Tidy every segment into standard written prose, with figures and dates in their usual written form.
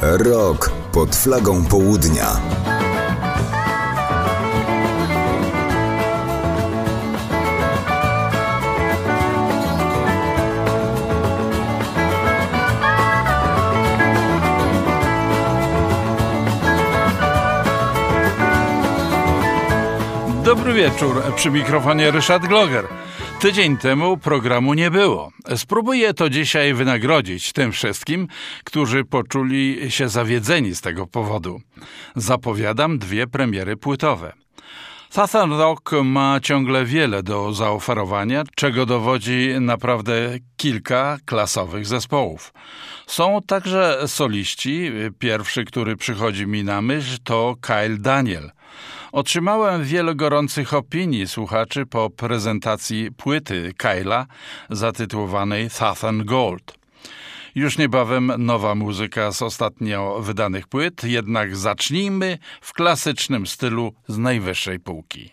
Rok pod flagą południa. Dobry wieczór, przy mikrofonie Ryszard Gloger. Tydzień temu programu nie było. Spróbuję to dzisiaj wynagrodzić tym wszystkim, którzy poczuli się zawiedzeni z tego powodu. Zapowiadam 2 premiery płytowe. Southern Rock ma ciągle wiele do zaoferowania, czego dowodzi naprawdę kilka klasowych zespołów. Są także soliści. Pierwszy, który przychodzi mi na myśl, to Kyle Daniel. Otrzymałem wiele gorących opinii słuchaczy po prezentacji płyty Kyla zatytułowanej Southern Gold. Już niebawem nowa muzyka z ostatnio wydanych płyt, jednak zacznijmy w klasycznym stylu z najwyższej półki.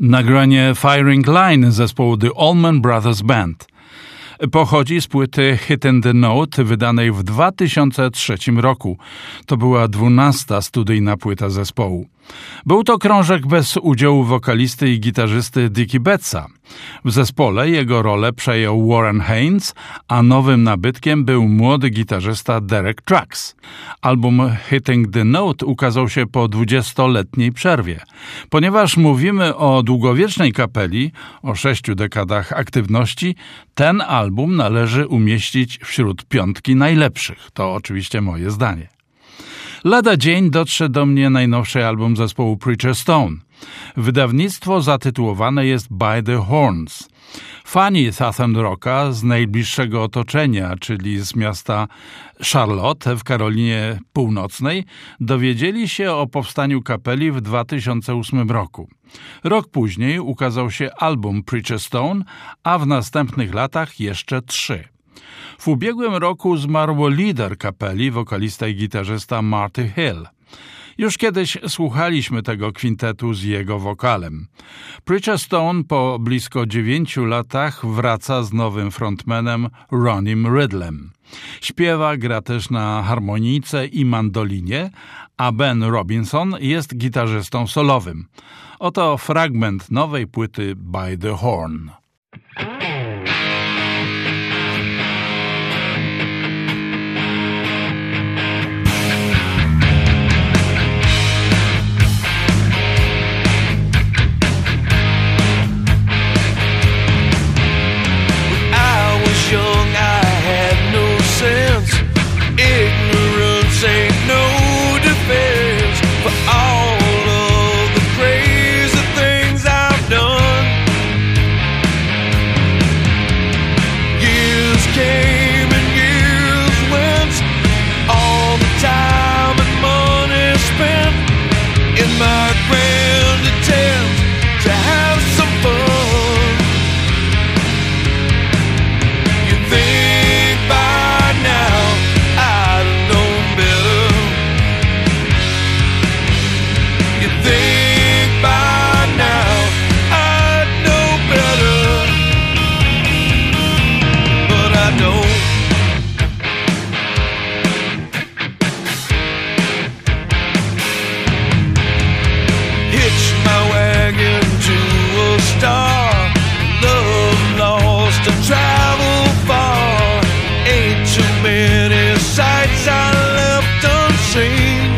Nagranie Firing Line zespołu The Allman Brothers Band pochodzi z płyty Hit in the Note wydanej w 2003 roku. To była 12. studyjna płyta zespołu. Był to krążek bez udziału wokalisty i gitarzysty Dickie Betsa. W zespole jego rolę przejął Warren Haynes, a nowym nabytkiem był młody gitarzysta Derek Trucks. Album Hitting the Note ukazał się po 20-letniej przerwie. Ponieważ mówimy o długowiecznej kapeli, o 6 dekadach aktywności, ten album należy umieścić wśród 5 najlepszych. To oczywiście moje zdanie. Lada dzień dotrze do mnie najnowszy album zespołu Preacher Stone. Wydawnictwo zatytułowane jest By the Horns. Fani Southern Rocka z najbliższego otoczenia, czyli z miasta Charlotte w Karolinie Północnej, dowiedzieli się o powstaniu kapeli w 2008 roku. Rok później ukazał się album Preacher Stone, a w następnych latach jeszcze 3. W ubiegłym roku zmarł lider kapeli, wokalista i gitarzysta Marty Hill. Już kiedyś słuchaliśmy tego kwintetu z jego wokalem. Preacher Stone po blisko 9 latach wraca z nowym frontmanem Ronnym Ridlem. Śpiewa, gra też na harmonijce i mandolinie, a Ben Robinson jest gitarzystą solowym. Oto fragment nowej płyty By the Horn. Ignorance ain't no defense for all of the crazy things I've done. Years came and years went, all the time and money spent in my grand attempt to have some fun. You think by now I'd have known better. You think by now I'd know better, but I don't. Hitch my wagon to a star, love lost and travel far. Ain't too many sights I left unseen.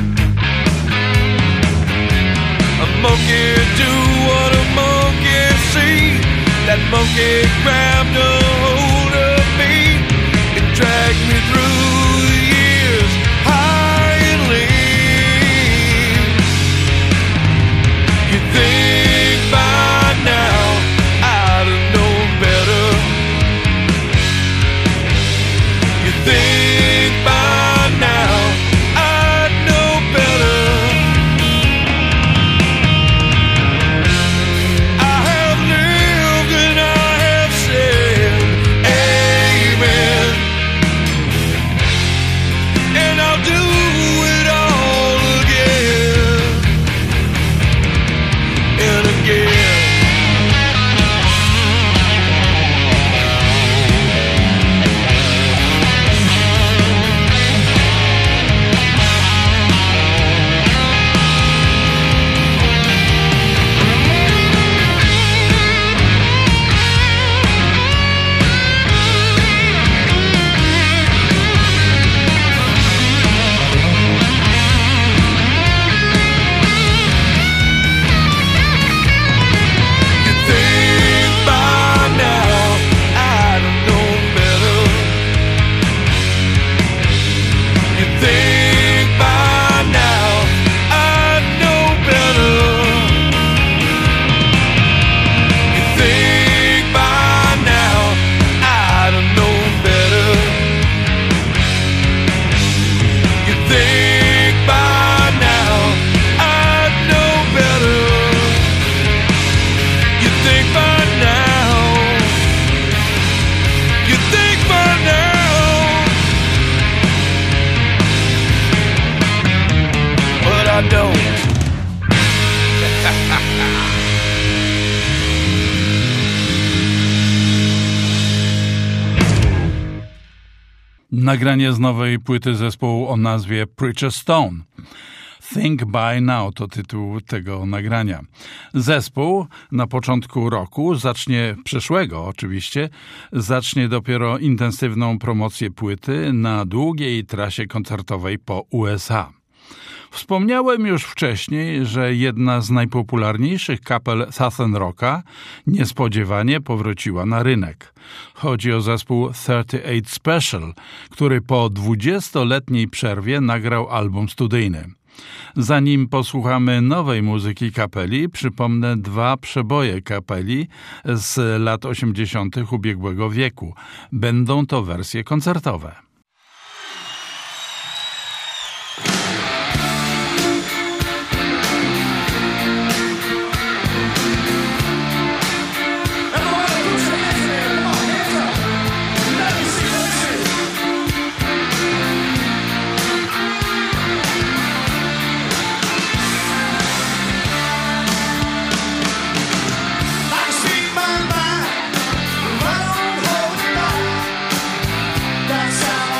A monkey do what a monkey see. That monkey grabbed a hold of me. It dragged me through the years high and lean. You think by now I'd have known better. You think by now I'd know better. I have lived and I have said amen, and I'll do it all again and again. Nagranie z nowej płyty zespołu o nazwie Preacher Stone. Think By Now to tytuł tego nagrania. Zespół na początku roku przyszłego oczywiście, zacznie dopiero intensywną promocję płyty na długiej trasie koncertowej po USA. Wspomniałem już wcześniej, że jedna z najpopularniejszych kapel Southern Rocka niespodziewanie powróciła na rynek. Chodzi o zespół 38 Special, który po 20-letniej przerwie nagrał album studyjny. Zanim posłuchamy nowej muzyki kapeli, przypomnę 2 przeboje kapeli z lat 80. ubiegłego wieku. Będą to wersje koncertowe. That's how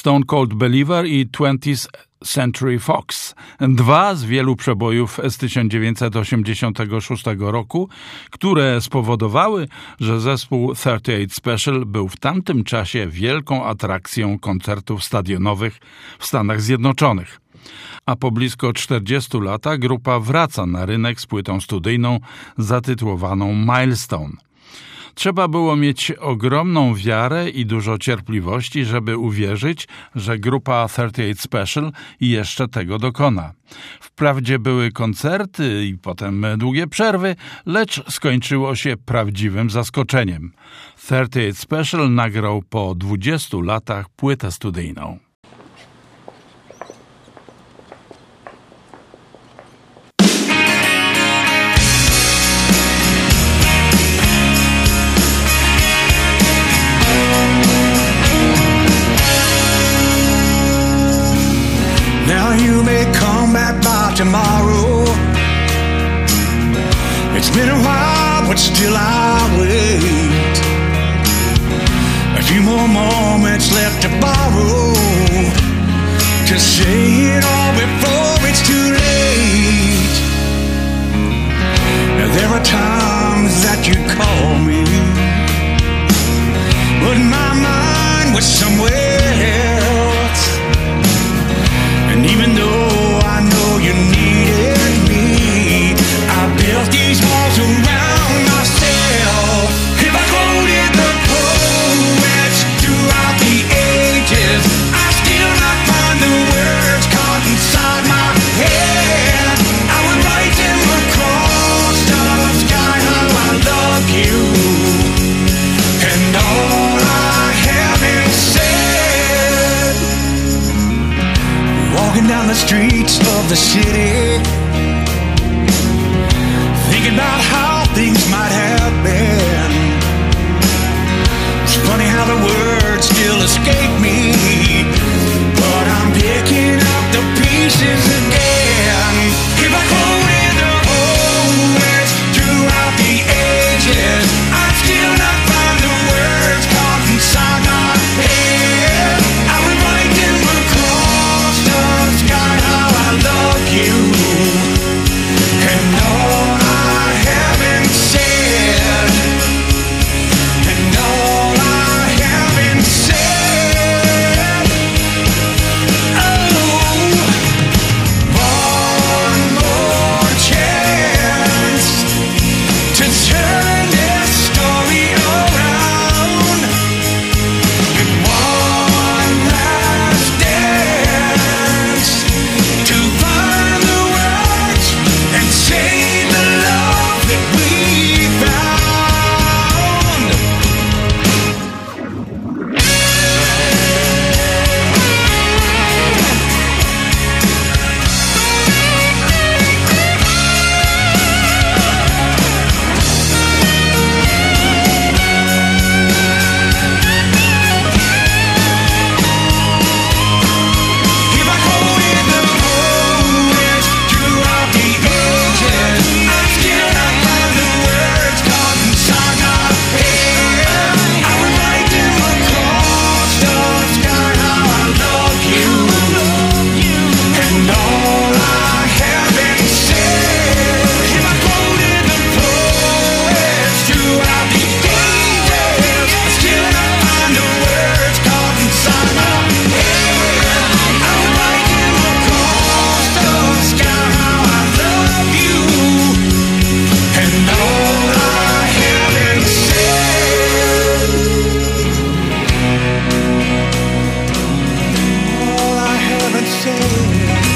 Stone Cold Believer i 20th Century Fox. 2 z wielu przebojów z 1986 roku, które spowodowały, że zespół 38 Special był w tamtym czasie wielką atrakcją koncertów stadionowych w Stanach Zjednoczonych. A po blisko 40 latach grupa wraca na rynek z płytą studyjną zatytułowaną Milestone. Trzeba było mieć ogromną wiarę i dużo cierpliwości, żeby uwierzyć, że grupa 38 Special jeszcze tego dokona. Wprawdzie były koncerty i potem długie przerwy, lecz skończyło się prawdziwym zaskoczeniem. 38 Special nagrał po 20 latach płytę studyjną. Now you may come back by tomorrow. It's been a while, but still I wait. A few more moments left to borrow, to say it all before it's too late. Now there are times that you call me, but my mind was somewhere else. And even though I know you needed me, I built these walls around myself. If I quoted the poets throughout the ages, I still not find the words caught inside my head. I would write them across the sky how I love you, and all I haven't said. Walking down the streets of the city, thinking about how things might have been. It's funny how the words still escape me, but I'm picking up the pieces again. If I quoted the poets throughout the ages, I'd still not find the words caught inside my head. I would write them across the sky how I love you, and all I haven't said, and all I haven't said. Oh, one more chance to turn this story around, and one last dance to find the words and say the love that we found. If I quoted the poets throughout the ages, I'd still not find the words caught inside my head. I would write them across the sky how I love you, and all I haven't said. If I quoted the poets throughout the ages, I'd still not find the words caught inside my head. I would write them across the sky how I love you, and all I haven't said. All I haven't said.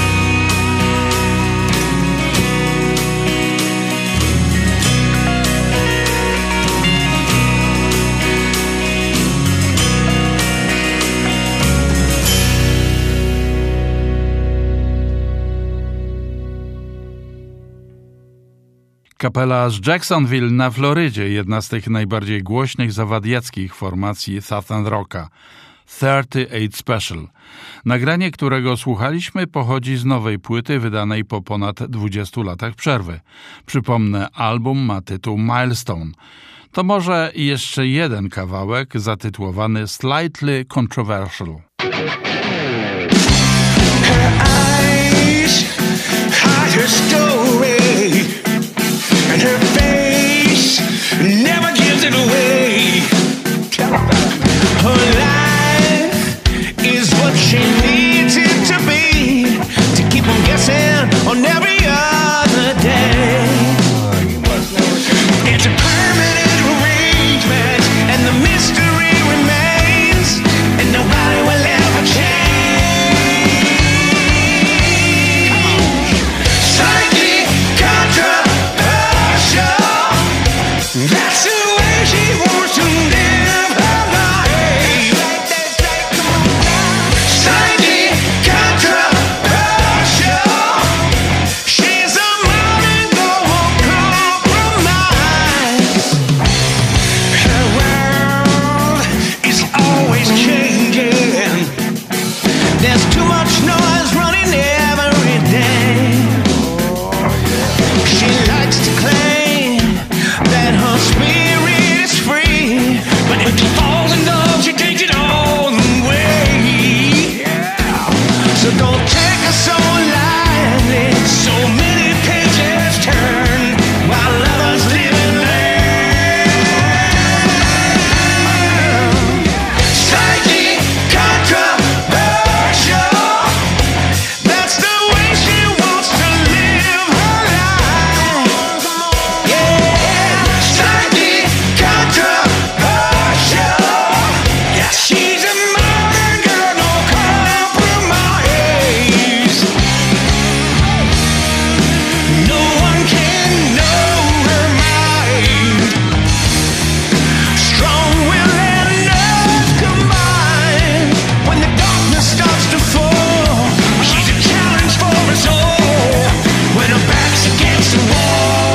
Kapela z Jacksonville na Florydzie, jedna z tych najbardziej głośnych zawadiackich formacji Southern Rocka, 38 Special. Nagranie, którego słuchaliśmy, pochodzi z nowej płyty wydanej po ponad 20 latach przerwy. Przypomnę, album ma tytuł Milestone. To może jeszcze jeden kawałek zatytułowany Slightly Controversial. Her eyes hide her story, and her face never gives it away. Her life is what she needs it to be, to keep on guessing on every other day. It's a permanent arrangement, and the mystery remains, and nobody will ever change. Slightly controversial, that's the way she wants to live her life. Slightly controversial, she's a modern girl, won't compromise. Her world is always changing. There's too much noise running every day. She likes to claim that her spirit is free, but if she falls in love, she takes it all away. So don't take her so lightly. So many pages turn while lovers live and learn. Slightly controversial, that's the way she wants to live her life. Yeah, slightly controversial. Yeah, she's a modern girl, no compromise. No one can know her mind. Strong will and love combine. When the darkness starts to fall, she's a challenge for us all. When her back's against the wall.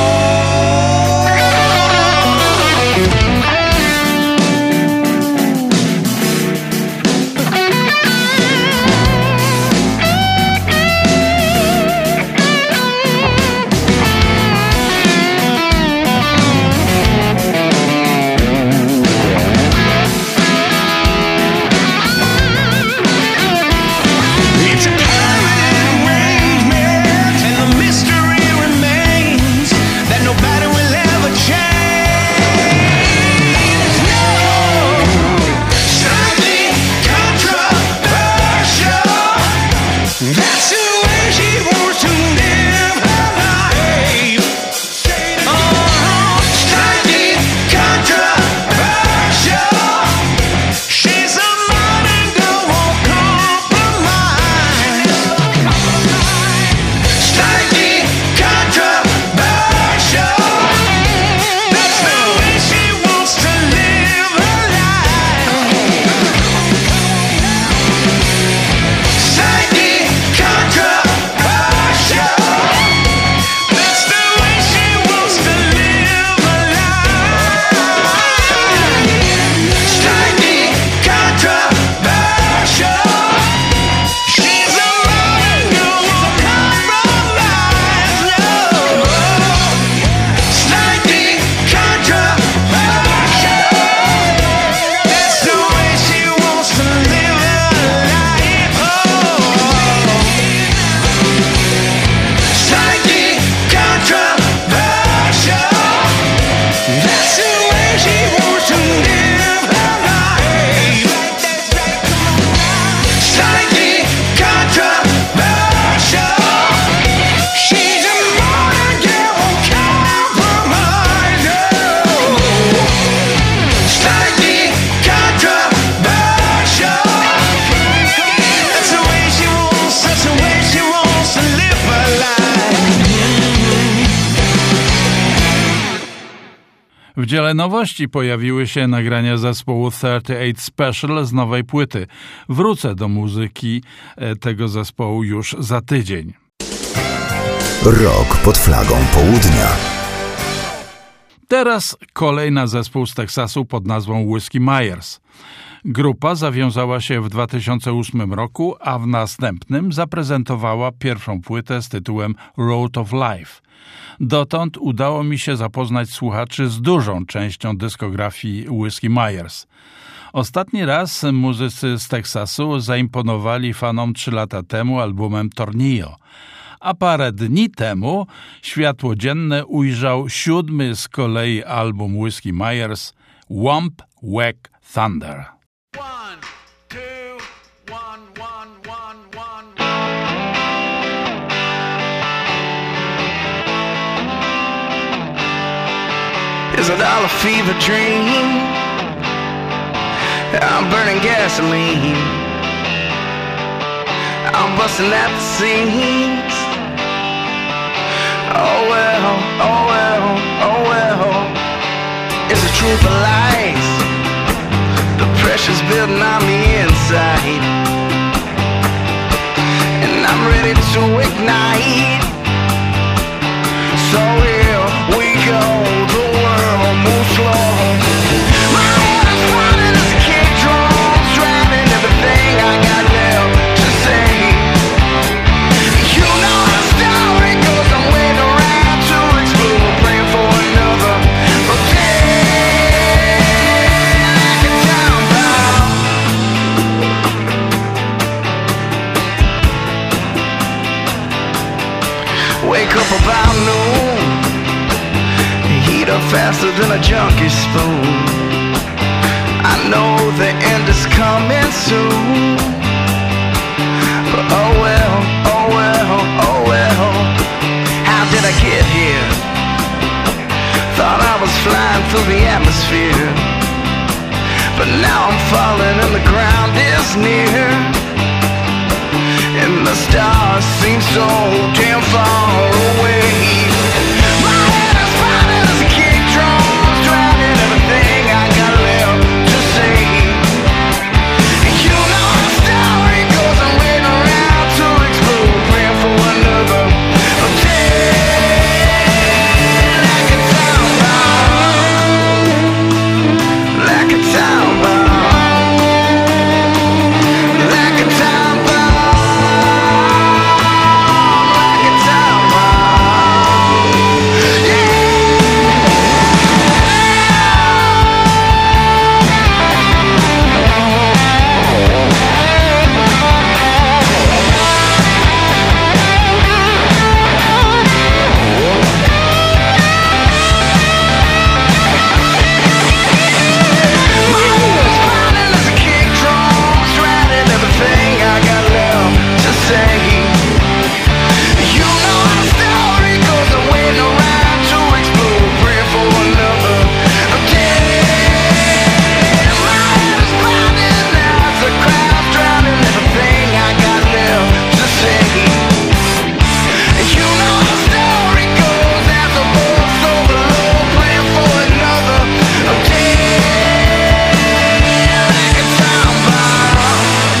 It's a permanent arrangement, and the mystery remains that nobody will ever change. No, slightly controversial, that's the way she wants to live her life. Oh, slightly controversial, she's a modern girl, won't compromise. Slightly controversial, that's the way she wants to live her life. Slightly controversial, that's the way she wants to live her life. Slightly controversial, she's a modern girl, won't compromise. No, slightly controversial, that's the way she wants to live her life. Oh, slightly controversial, that's the way she wants to live her life. Slightly controversial, she's a modern girl, won't compromise. No, slightly controversial, that's the way she wants, that's the way she wants to live her life. W dziele nowości pojawiły się nagrania zespołu 38 Special z nowej płyty. Wrócę do muzyki tego zespołu już za tydzień. Rok pod flagą południa. Teraz kolejna zespół z Teksasu pod nazwą Whiskey Myers. Grupa zawiązała się w 2008 roku, a w następnym zaprezentowała pierwszą płytę z tytułem Road of Life. Dotąd udało mi się zapoznać słuchaczy z dużą częścią dyskografii Whiskey Myers. Ostatni raz muzycy z Teksasu zaimponowali fanom 3 lata temu albumem Tornillo, a parę dni temu światło dzienne ujrzał 7. z kolei album Whiskey Myers Womp Whack Thunder. 1, 2, 1, 1, 1, 1. Is it all a fever dream? I'm burning gasoline. I'm busting at the seams. Oh well, oh well, oh well. Is the truth a lies? The pressure's building on the inside, and I'm ready to ignite. So here we go, the world moves slow. My head is running as a kick drums, driving everything I got left to say. You know the story goes, I'm waiting around to explode, praying for another day. Like a town bomb. Wake up about noon, heat up faster than a junkie spoon. I know the end is coming soon, but oh well, oh well, oh well. How did I get here? Thought I was flying through the atmosphere, but now I'm falling and the ground is near, and the stars seem so damn far away. My head is pounding as a kick drums, driving everything I got left to say. You know the story goes, I'm waiting around to explode, praying for another day. Like a town bomb, like a town bomb, like a town bomb, like a town bomb. Yeah. My heart's pounding as a kick drums, driving everything I got left to say. You know how the story goes, I'm waiting around to explode, praying for another day. My head is pounding as the crowd's drowning everything I got left to say. You know how the story goes, as the boat so below, praying for another day. Like a town bomb.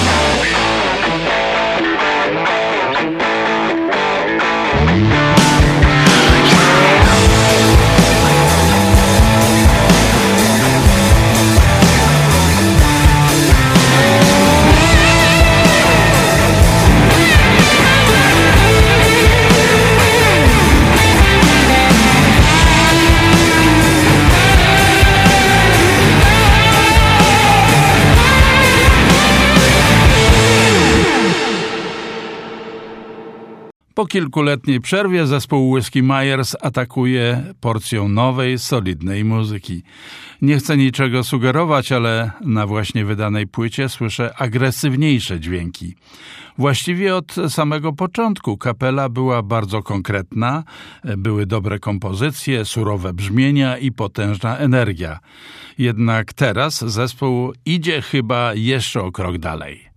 Po kilkuletniej przerwie zespół Whiskey Myers atakuje porcją nowej, solidnej muzyki. Nie chcę niczego sugerować, ale na właśnie wydanej płycie słyszę agresywniejsze dźwięki. Właściwie od samego początku kapela była bardzo konkretna, były dobre kompozycje, surowe brzmienia i potężna energia. Jednak teraz zespół idzie chyba jeszcze o krok dalej.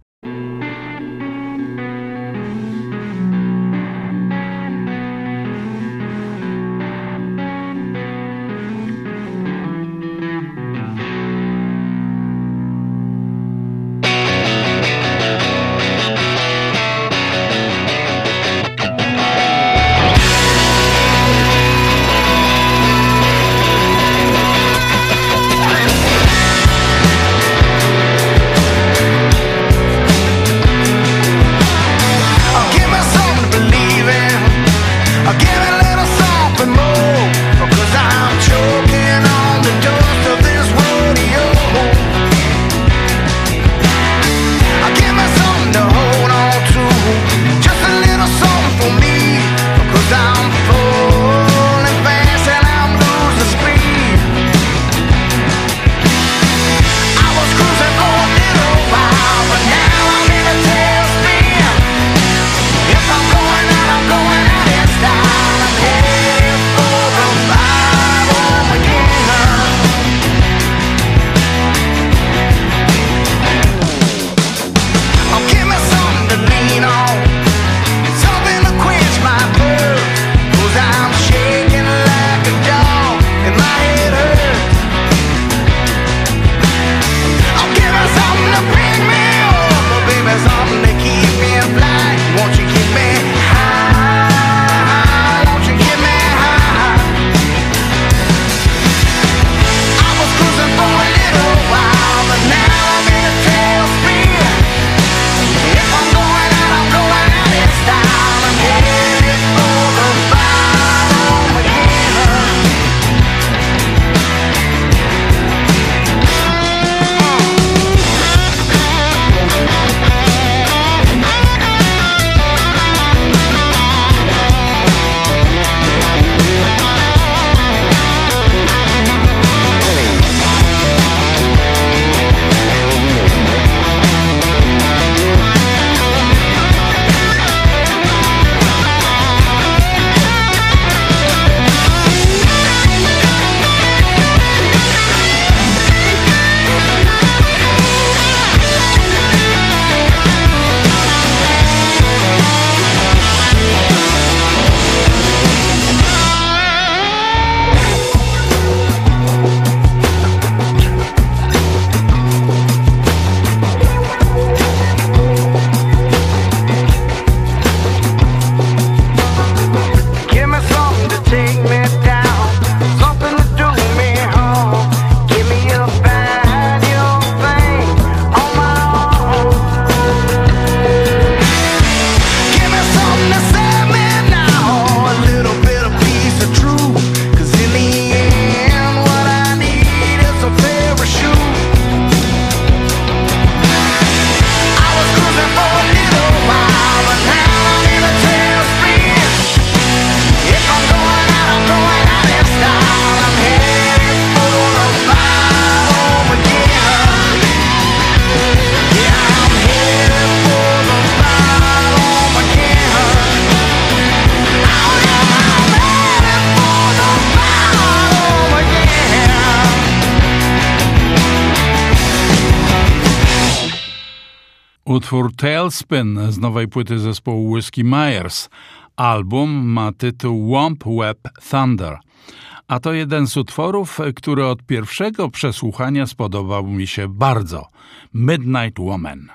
Utwór Tailspin z nowej płyty zespołu Whiskey Myers. Album ma tytuł Womp Web Thunder. A to jeden z utworów, który od pierwszego przesłuchania spodobał mi się bardzo. Midnight Woman.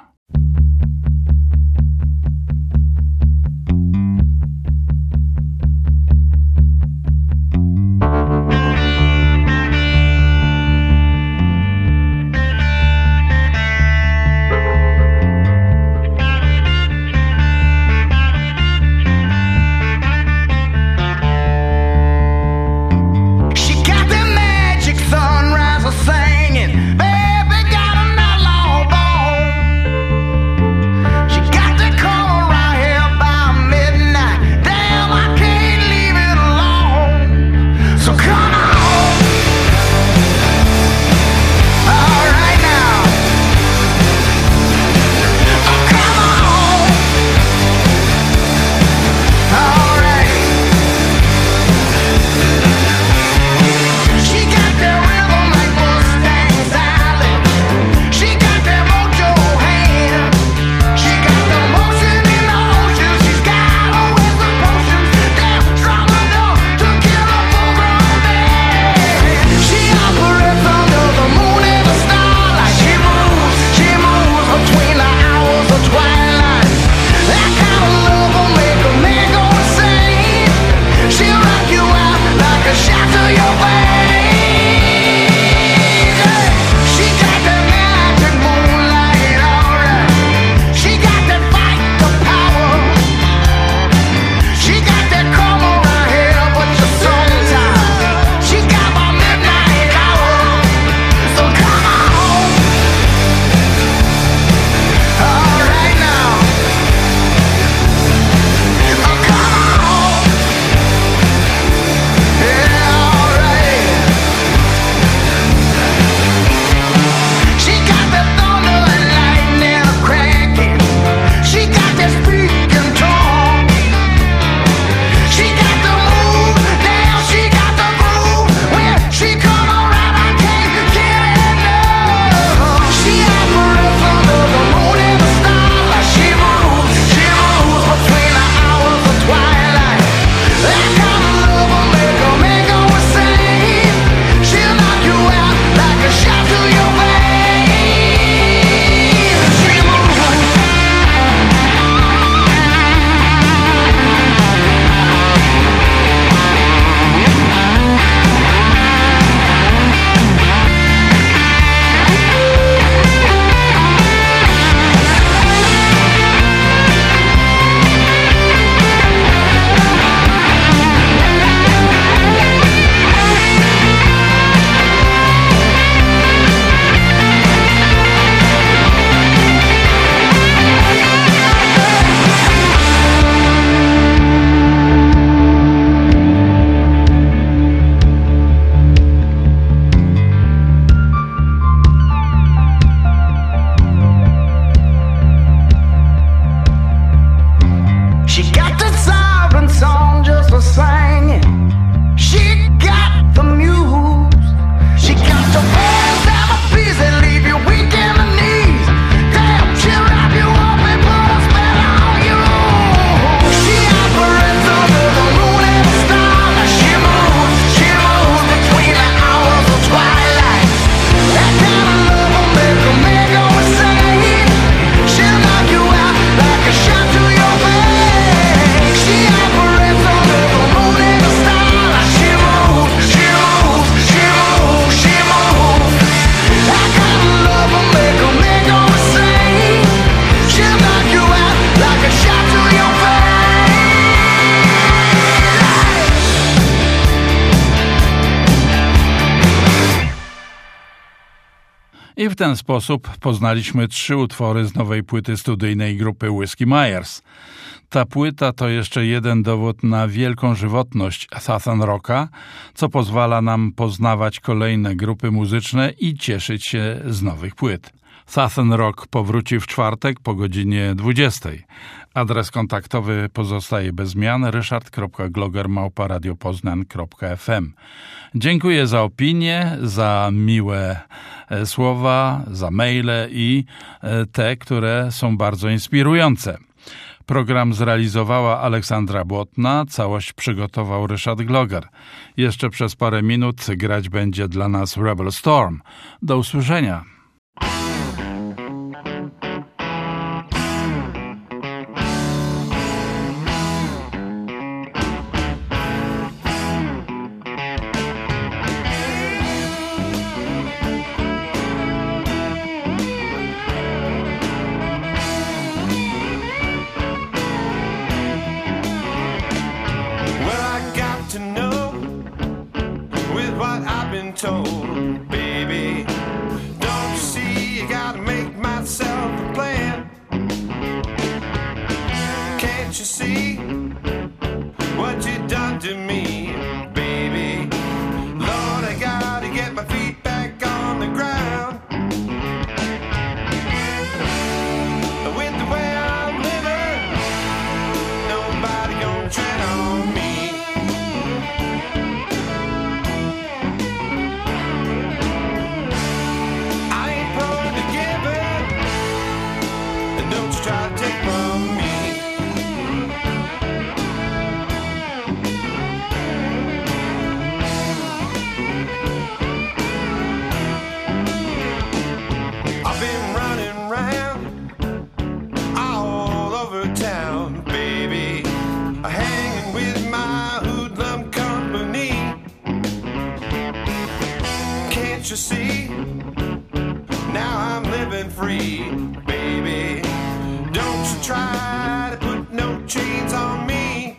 I w ten sposób poznaliśmy 3 utwory z nowej płyty studyjnej grupy Whiskey Myers. Ta płyta to jeszcze jeden dowód na wielką żywotność Southern Rocka, co pozwala nam poznawać kolejne grupy muzyczne i cieszyć się z nowych płyt. Southern Rock powróci w czwartek po godzinie 20. Adres kontaktowy pozostaje bez zmian: ryszard.gloger@radiopoznań.fm. Dziękuję za opinię, za miłe słowa, za maile i te, które są bardzo inspirujące. Program zrealizowała Aleksandra Błotna, całość przygotował Ryszard Gloger. Jeszcze przez parę minut grać będzie dla nas Rebel Storm. Do usłyszenia. Told, baby, don't you see you gotta make myself a plan? Can't you see what you done to me, baby? Lord, I gotta get my feet back on the ground. With the way I'm living, nobody gonna tread on me. Try to take from me. I've been running round all over town, baby, hanging with my hoodlum company. Can't you see? Now I'm living free, baby. Don't you try to put no chains on me.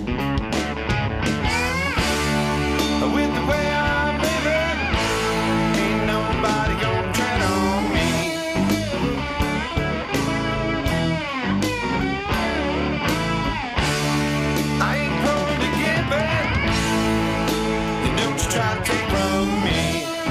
With the way I'm living, ain't nobody gonna tread on me. I ain't prone to giving, and don't you try to take from me.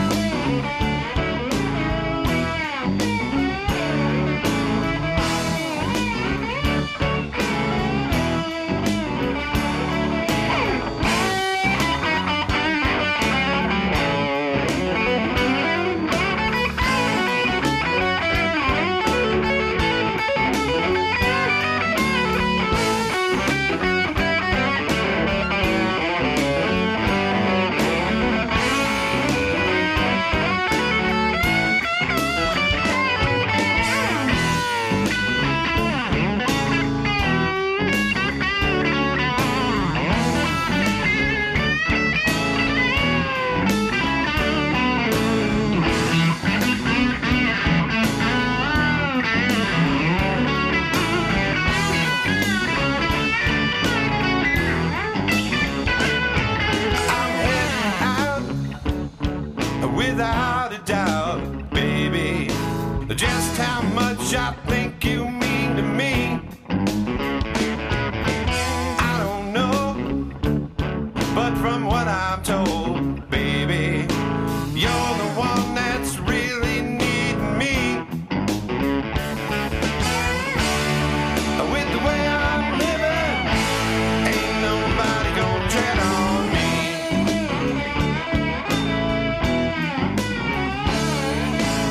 Without a doubt, baby, just how much I think you mean to me, I don't know, but from what I'm told, baby, you're the one that's really needing me. With the way I'm living, ain't nobody gonna tread on me.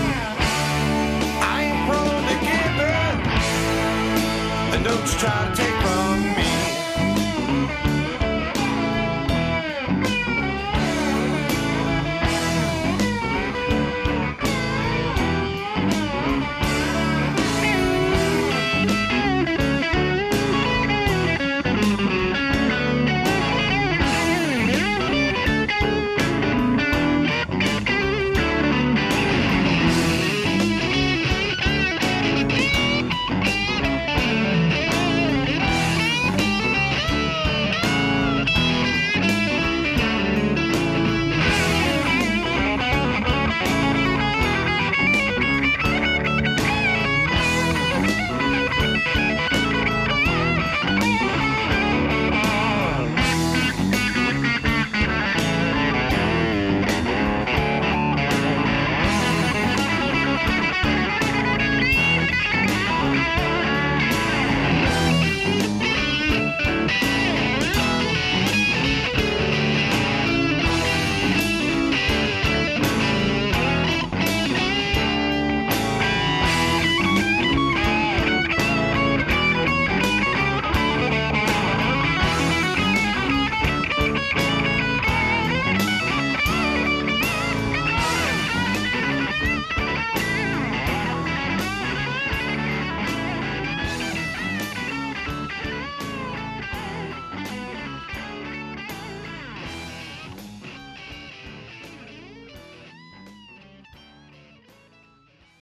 Don't you try to take